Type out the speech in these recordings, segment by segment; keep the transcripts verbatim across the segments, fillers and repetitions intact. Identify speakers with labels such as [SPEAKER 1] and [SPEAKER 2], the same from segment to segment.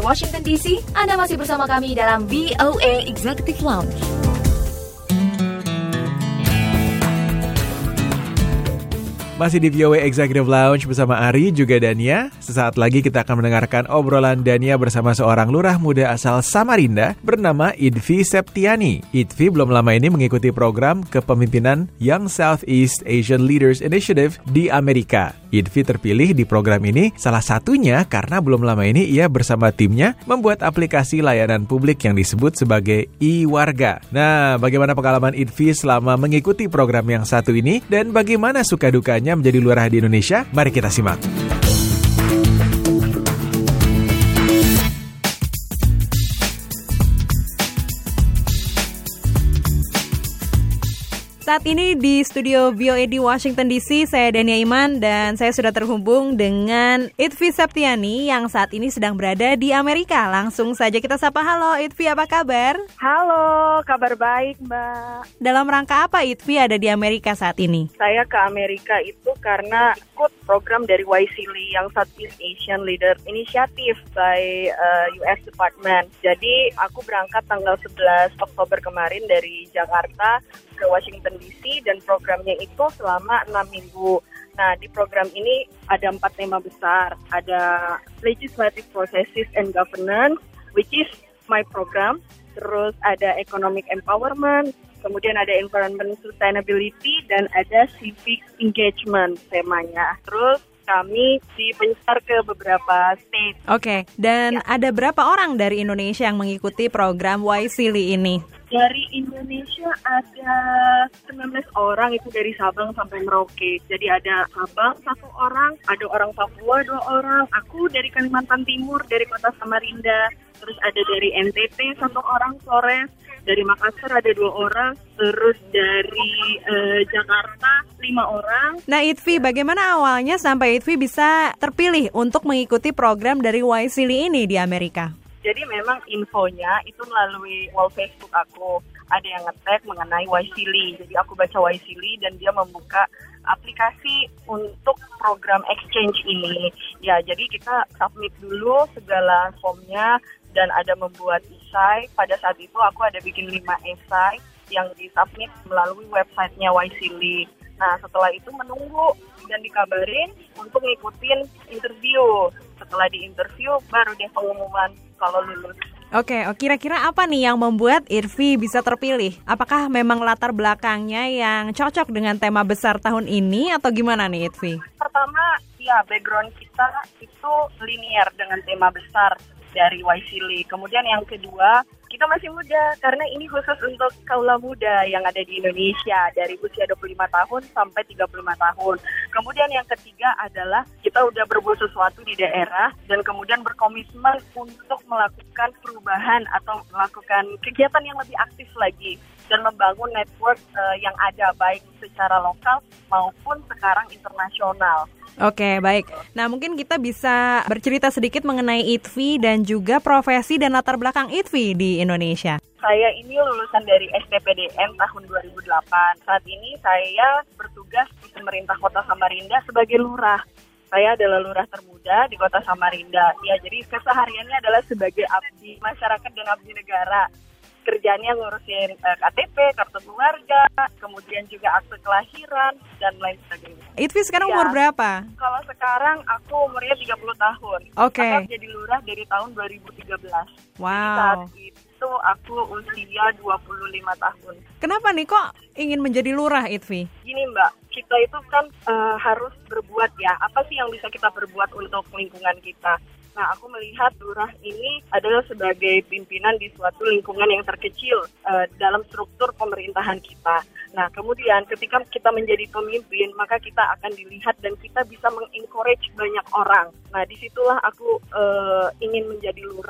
[SPEAKER 1] Washington D C. Anda masih bersama kami dalam V O A Executive Lounge.
[SPEAKER 2] Masih di V O A Executive Lounge bersama Ari juga Dania. Sesaat lagi kita akan mendengarkan obrolan Dania bersama seorang lurah muda asal Samarinda bernama Idvi Septiani. Idvi belum lama ini mengikuti program kepemimpinan Young Southeast Asian Leaders Initiative di Amerika. Idvi terpilih di program ini salah satunya karena belum lama ini ia bersama timnya membuat aplikasi layanan publik yang disebut sebagai e-warga. Nah, bagaimana pengalaman Idvi selama mengikuti program yang satu ini dan bagaimana suka dukanya menjadi lurah di Indonesia? Mari kita simak.
[SPEAKER 3] Saat ini di studio V O A di Washington D C, saya Dania Iman dan saya sudah terhubung dengan Idvi Septiani yang saat ini sedang berada di Amerika. Langsung saja kita sapa. Halo Idvi, apa kabar?
[SPEAKER 4] Halo, kabar baik Mbak.
[SPEAKER 3] Dalam rangka apa Idvi ada di Amerika saat ini?
[SPEAKER 4] Saya ke Amerika itu karena ikut program dari Y S I L I yang Southeast Asian Leader Initiative by uh, U S Department. Jadi aku berangkat tanggal sebelas Oktober kemarin dari Jakarta ke Washington D C dan programnya itu selama enam minggu. Nah, di program ini ada empat tema besar. Ada Legislative Processes and Governance, which is my program. Terus ada Economic Empowerment, kemudian ada Environment Sustainability, dan ada Civic Engagement temanya. Terus kami dipencar ke beberapa state.
[SPEAKER 3] Oke, okay. Dan ya. Ada berapa orang dari Indonesia yang mengikuti program Y S I L I ini?
[SPEAKER 4] Dari Indonesia ada sembilan belas orang, itu dari Sabang sampai Merauke. Jadi ada Sabang satu orang, ada orang Papua dua orang, aku dari Kalimantan Timur, dari kota Samarinda. Terus ada dari N T T satu orang, Flores. Dari Makassar ada dua orang. Terus dari uh, Jakarta lima orang.
[SPEAKER 3] Nah Idvi, bagaimana awalnya sampai Idvi bisa terpilih untuk mengikuti program dari Y S I L I ini di Amerika?
[SPEAKER 4] Jadi memang infonya itu melalui wall Facebook aku. Ada yang nge-tag mengenai Y S I L I. Jadi aku baca Y S I L I dan dia membuka aplikasi untuk program exchange ini. Ya, jadi kita submit dulu segala formnya dan ada membuat esai. Pada saat itu aku ada bikin lima esai yang disubmit melalui websitenya Y S I L I. Nah, setelah itu menunggu dan dikabarin untuk ngikutin interview. Setelah di-interview, baru deh pengumuman kalau lulus.
[SPEAKER 3] Oke, okay, kira-kira apa nih yang membuat Idvi bisa terpilih? Apakah memang latar belakangnya yang cocok dengan tema besar tahun ini atau gimana nih Idvi?
[SPEAKER 4] Pertama, ya background kita itu linear dengan tema besar dari Y S I L I. Kemudian yang kedua, kita masih muda karena ini khusus untuk kaula muda yang ada di Indonesia dari usia dua puluh lima tahun sampai tiga puluh lima tahun. Kemudian yang ketiga adalah kita udah berbuat sesuatu di daerah dan kemudian berkomitmen untuk melakukan perubahan atau melakukan kegiatan yang lebih aktif lagi dan membangun network uh, yang ada baik secara lokal maupun sekarang internasional.
[SPEAKER 3] Oke, baik. Nah, mungkin kita bisa bercerita sedikit mengenai Idvi dan juga profesi dan latar belakang Idvi di Indonesia.
[SPEAKER 4] Saya ini lulusan dari S T P D N tahun dua ribu delapan. Saat ini saya bertugas di pemerintah Kota Samarinda sebagai lurah. Saya adalah lurah termuda di Kota Samarinda. Ya, jadi kesehariannya adalah sebagai abdi masyarakat dan abdi negara. Kerjanya ngurusin uh, K T P, kartu keluarga, kemudian juga akte kelahiran, dan lain sebagainya.
[SPEAKER 3] Idvi sekarang ya. Umur berapa?
[SPEAKER 4] Kalau sekarang aku umurnya tiga puluh tahun.
[SPEAKER 3] Oke. Okay.
[SPEAKER 4] Aku jadi lurah dari tahun dua ribu tiga belas.
[SPEAKER 3] Wow.
[SPEAKER 4] Jadi saat itu aku usia dua puluh lima tahun.
[SPEAKER 3] Kenapa nih kok ingin menjadi lurah, Idvi?
[SPEAKER 4] Gini Mbak, kita itu kan uh, harus berbuat ya. Apa sih yang bisa kita berbuat untuk lingkungan kita? Nah, aku melihat lurah ini adalah sebagai pimpinan di suatu lingkungan yang terkecil uh, dalam struktur pemerintahan kita. Nah, kemudian ketika kita menjadi pemimpin, maka kita akan dilihat dan kita bisa mengencourage banyak orang. Nah, disitulah aku uh, ingin menjadi lurah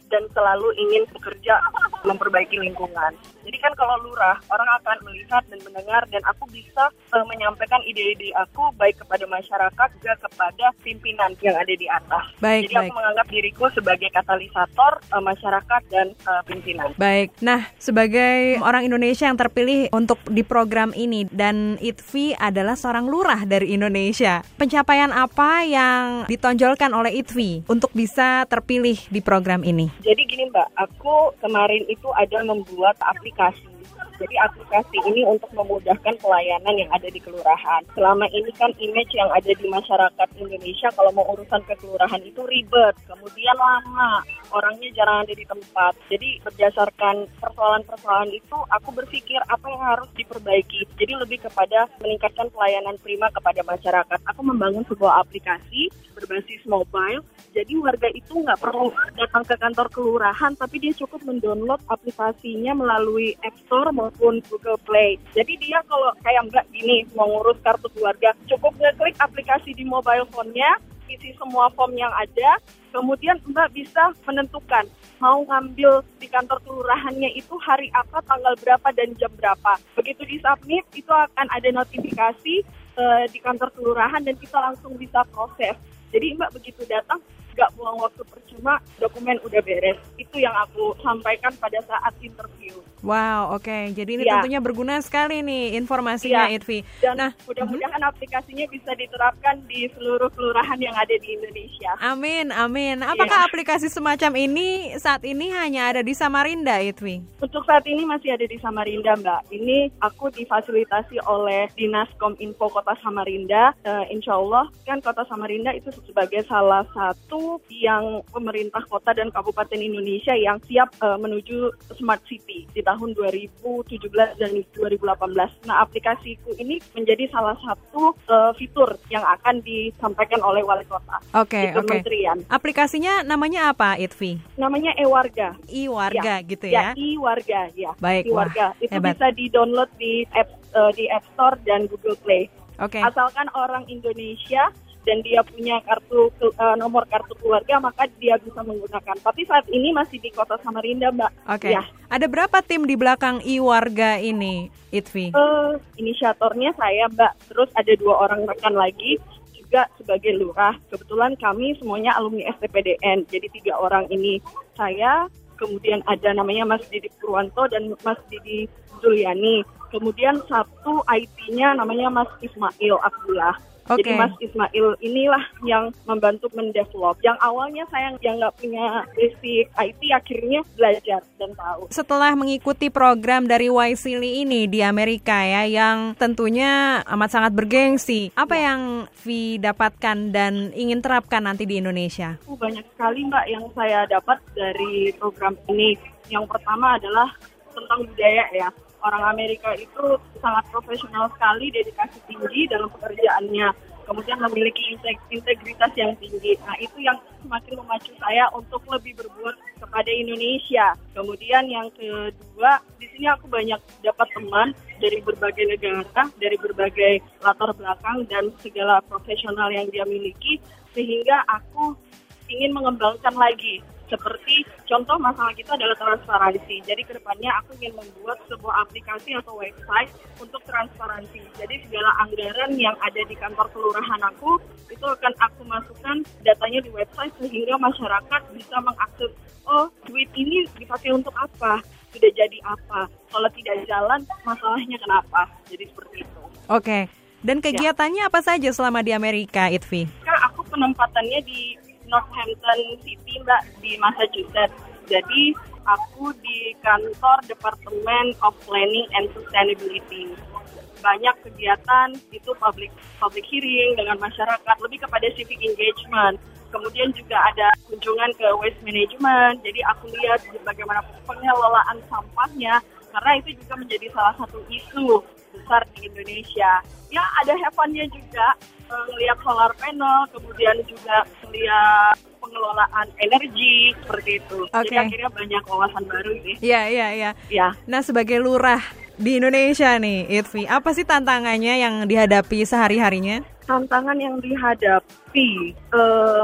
[SPEAKER 4] dan selalu ingin bekerja memperbaiki lingkungan. Jadi kan kalau lurah, orang akan melihat dan mendengar, dan aku bisa uh, menyampaikan ide-ide aku baik kepada masyarakat juga kepada pimpinan yang ada di atas.
[SPEAKER 3] Baik,
[SPEAKER 4] Jadi
[SPEAKER 3] baik.
[SPEAKER 4] aku menganggap diriku sebagai katalisator uh, masyarakat dan uh, pimpinan.
[SPEAKER 3] Baik, nah sebagai orang Indonesia yang terpilih untuk di program ini, dan Idvi adalah seorang lurah dari Indonesia, pencapaian apa yang ditonjolkan oleh Idvi untuk bisa terpilih di program ini?
[SPEAKER 4] Jadi gini Mbak, aku kemarin itu ada membuat aplikasi. Jadi aplikasi ini untuk memudahkan pelayanan yang ada di kelurahan. Selama ini kan image yang ada di masyarakat Indonesia kalau mau urusan ke kelurahan itu ribet, kemudian lama, orangnya jarang ada di tempat. Jadi berdasarkan persoalan-persoalan itu, aku berpikir apa yang harus diperbaiki. Jadi lebih kepada meningkatkan pelayanan prima kepada masyarakat. Aku membangun sebuah aplikasi berbasis mobile. Jadi warga itu nggak perlu datang ke kantor kelurahan, tapi dia cukup mendownload aplikasinya melalui App Store maupun Google Play. Jadi dia kalau kayak Mbak gini, mau ngurus kartu keluarga, cukup ngeklik aplikasi di mobile phone-nya, isi semua form yang ada, kemudian Mbak bisa menentukan mau ngambil di kantor kelurahannya itu hari apa, tanggal berapa, dan jam berapa. Begitu di-submit, itu akan ada notifikasi uh, di kantor kelurahan dan kita langsung bisa proses. Jadi Mbak begitu datang, gak buang waktu percuma, dokumen udah beres. Itu yang aku sampaikan pada saat interview.
[SPEAKER 3] Wow, oke. Okay. Jadi ini
[SPEAKER 4] ya.
[SPEAKER 3] tentunya berguna sekali nih informasinya,
[SPEAKER 4] ya.
[SPEAKER 3] Idvi.
[SPEAKER 4] Dan
[SPEAKER 3] nah,
[SPEAKER 4] mudah-mudahan uh-huh. aplikasinya bisa diterapkan di seluruh kelurahan yang ada di Indonesia.
[SPEAKER 3] Amin, amin. Apakah
[SPEAKER 4] ya.
[SPEAKER 3] aplikasi semacam ini saat ini hanya ada di Samarinda, Idvi?
[SPEAKER 4] Untuk saat ini masih ada di Samarinda, Mbak. Ini aku difasilitasi oleh Dinas Kominfo Kota Samarinda. Uh, insya Allah kan Kota Samarinda itu sebagai salah satu yang pemerintah kota dan kabupaten Indonesia yang siap uh, menuju Smart City di tahun dua ribu tujuh belas dan dua ribu delapan belas. Nah, aplikasiku ini menjadi salah satu uh, fitur yang akan disampaikan oleh wali kota.
[SPEAKER 3] Oke,
[SPEAKER 4] di
[SPEAKER 3] oke.
[SPEAKER 4] Kementerian.
[SPEAKER 3] Aplikasinya namanya apa, Idvi?
[SPEAKER 4] Namanya e-warga.
[SPEAKER 3] E-warga
[SPEAKER 4] ya.
[SPEAKER 3] gitu
[SPEAKER 4] ya?
[SPEAKER 3] Ya,
[SPEAKER 4] e-warga, ya.
[SPEAKER 3] Baik,
[SPEAKER 4] e-warga.
[SPEAKER 3] wah,
[SPEAKER 4] Itu
[SPEAKER 3] hebat.
[SPEAKER 4] bisa di-download di app uh, di App Store dan Google Play.
[SPEAKER 3] Oke.
[SPEAKER 4] Asalkan orang Indonesia dan dia punya kartu uh, nomor kartu keluarga, maka dia bisa menggunakan. Tapi saat ini masih di Kota Samarinda, Mbak.
[SPEAKER 3] Oke.
[SPEAKER 4] Ya.
[SPEAKER 3] Ada berapa tim di belakang e-warga ini, Idvi?
[SPEAKER 4] Uh, inisiatornya saya, Mbak. Terus ada dua orang rekan lagi juga sebagai lurah. Kebetulan kami semuanya alumni S T P D N. Jadi tiga orang ini saya, kemudian ada namanya Mas Didi Purwanto dan Mas Didi Juliani. Kemudian satu I T-nya namanya Mas Ismail Abdullah.
[SPEAKER 3] Oke.
[SPEAKER 4] Jadi Mas Ismail inilah yang membantu mendevelop. Yang awalnya saya yang nggak punya basic I T, akhirnya belajar dan tahu.
[SPEAKER 3] Setelah mengikuti program dari Wisely ini di Amerika ya, yang tentunya amat sangat bergengsi, apa yang Vi dapatkan dan ingin terapkan nanti di Indonesia?
[SPEAKER 4] Oh, banyak sekali Mbak yang saya dapat dari program ini. Yang pertama adalah tentang budaya ya. Orang Amerika itu sangat profesional sekali, dedikasi tinggi dalam pekerjaannya, kemudian memiliki integritas yang tinggi. Nah, itu yang semakin memacu saya untuk lebih berbuat kepada Indonesia. Kemudian yang kedua, di sini aku banyak dapat teman dari berbagai negara, dari berbagai latar belakang dan segala profesional yang dia miliki, sehingga aku ingin mengembangkan lagi. Seperti contoh masalah kita adalah transparansi. Jadi kedepannya aku ingin membuat sebuah aplikasi atau website untuk transparansi. Jadi segala anggaran yang ada di kantor kelurahan aku itu akan aku masukkan datanya di website sehingga masyarakat bisa mengakses, oh duit ini dipakai untuk apa, sudah jadi apa, kalau tidak jalan masalahnya kenapa. Jadi seperti itu.
[SPEAKER 3] Oke. Dan kegiatannya ya. Apa saja selama di Amerika, Idvi?
[SPEAKER 4] Kan aku penempatannya di Northampton City, Mbak, di Massachusetts. Jadi aku di kantor Department of Planning and Sustainability. Banyak kegiatan itu public public hearing dengan masyarakat, lebih kepada civic engagement. Kemudian juga ada kunjungan ke waste management. Jadi aku lihat bagaimana pengelolaan sampahnya, karena itu juga menjadi salah satu isu besar di Indonesia. Ya, ada have fun-nya juga. Melihat solar panel, kemudian juga melihat pengelolaan energi, seperti itu.
[SPEAKER 3] Okay.
[SPEAKER 4] Jadi akhirnya banyak wawasan baru ini.
[SPEAKER 3] Iya, iya, iya.
[SPEAKER 4] Ya.
[SPEAKER 3] Nah, sebagai lurah di Indonesia nih, Idvi, apa sih tantangannya yang dihadapi sehari-harinya?
[SPEAKER 4] Tantangan yang dihadapi, uh,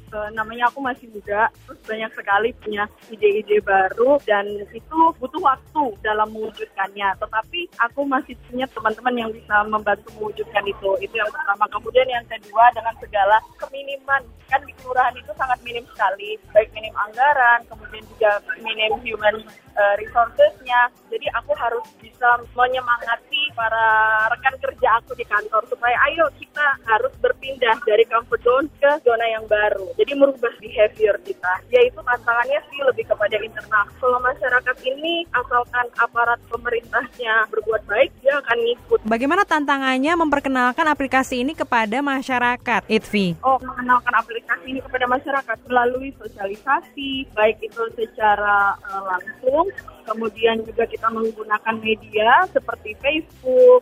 [SPEAKER 4] uh, namanya aku masih muda, terus banyak sekali punya ide-ide baru dan itu butuh waktu dalam mewujudkannya. Tetapi aku masih punya teman-teman yang bisa membantu mewujudkan itu. Itu yang pertama. Kemudian yang kedua, dengan segala keminiman, kan di kelurahan itu sangat minim sekali, baik minim anggaran, kemudian juga minim human uh, resources-nya. Jadi aku harus bisa menyemangati para rekan kerja aku di kantor supaya ayo kita harus berpindah dari comfort zone ke zona yang baru. Jadi merubah behavior kita. Yaitu tantangannya sih lebih kepada internal. Kalau masyarakat ini asalkan aparat pemerintahnya berbuat baik, dia akan ngikut.
[SPEAKER 3] Bagaimana tantangannya memperkenalkan aplikasi ini kepada masyarakat, Idvi?
[SPEAKER 4] Oh, mengenalkan aplikasi ini kepada masyarakat melalui sosialisasi, baik itu secara uh, langsung, kemudian juga kita menggunakan media seperti Facebook,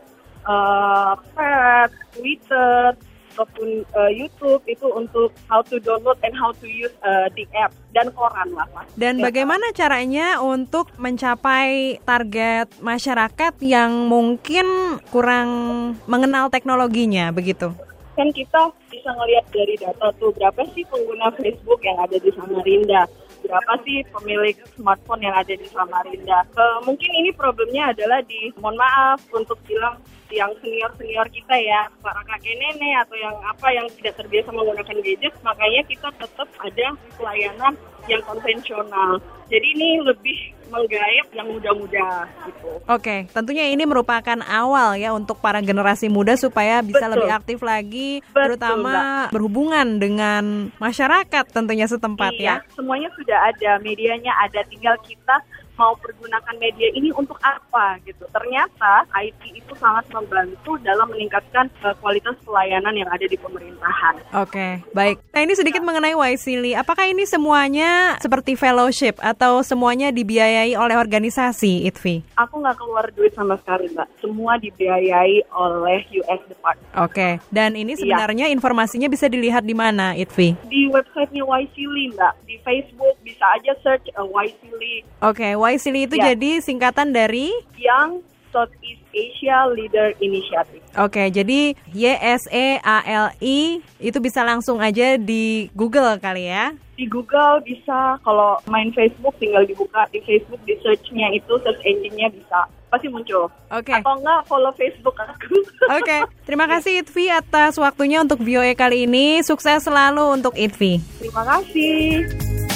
[SPEAKER 4] uh, Pet, Twitter, ataupun uh, YouTube itu untuk how to download and how to use uh, the app, dan koran lah Mas.
[SPEAKER 3] Dan ya, bagaimana caranya untuk mencapai target masyarakat yang mungkin kurang mengenal teknologinya begitu?
[SPEAKER 4] Kan kita bisa ngelihat dari data tuh berapa sih pengguna Facebook yang ada di Samarinda, berapa sih pemilik smartphone yang ada di Samarinda. Uh, mungkin ini problemnya adalah di, mohon maaf untuk bilang yang senior-senior kita ya, para kakek nenek atau yang apa yang tidak terbiasa menggunakan gadget, makanya kita tetap ada pelayanan yang konvensional. Jadi ini lebih menggayat yang muda-muda gitu.
[SPEAKER 3] Oke, tentunya ini merupakan awal ya untuk para generasi muda supaya bisa
[SPEAKER 4] Betul.
[SPEAKER 3] lebih aktif lagi,
[SPEAKER 4] Betul,
[SPEAKER 3] terutama
[SPEAKER 4] Mbak.
[SPEAKER 3] berhubungan dengan masyarakat tentunya setempat
[SPEAKER 4] iya,
[SPEAKER 3] ya.
[SPEAKER 4] Semuanya sudah ada, medianya ada, tinggal kita mau pergunakan media ini untuk apa gitu. Ternyata I T itu sangat membantu dalam meningkatkan uh, kualitas pelayanan yang ada di pemerintahan.
[SPEAKER 3] Oke, baik. Nah ini sedikit mengenai Wisely. Apakah ini semuanya seperti fellowship atau semuanya dibiayai oleh organisasi, Idvi?
[SPEAKER 4] Aku nggak keluar duit sama sekali, Mbak. Semua dibiayai oleh U S Department.
[SPEAKER 3] Oke, dan ini sebenarnya iya. informasinya bisa dilihat di mana, Idvi?
[SPEAKER 4] Di websitenya Wisely, Mbak. Di Facebook bisa aja search uh, Wisely.
[SPEAKER 3] Oke, Wisely itu ya. Jadi singkatan dari
[SPEAKER 4] Young Southeast Asia Leader Initiative.
[SPEAKER 3] Oke, jadi Y S E A L I itu bisa langsung aja di Google kali ya?
[SPEAKER 4] Di Google bisa, kalau main Facebook tinggal dibuka di Facebook, di search-nya itu, search engine-nya bisa, pasti muncul.
[SPEAKER 3] Oke.
[SPEAKER 4] Atau enggak, follow Facebook aku.
[SPEAKER 3] Oke, terima kasih Idvi atas waktunya untuk V O A kali ini. Sukses selalu untuk Idvi.
[SPEAKER 4] Terima kasih.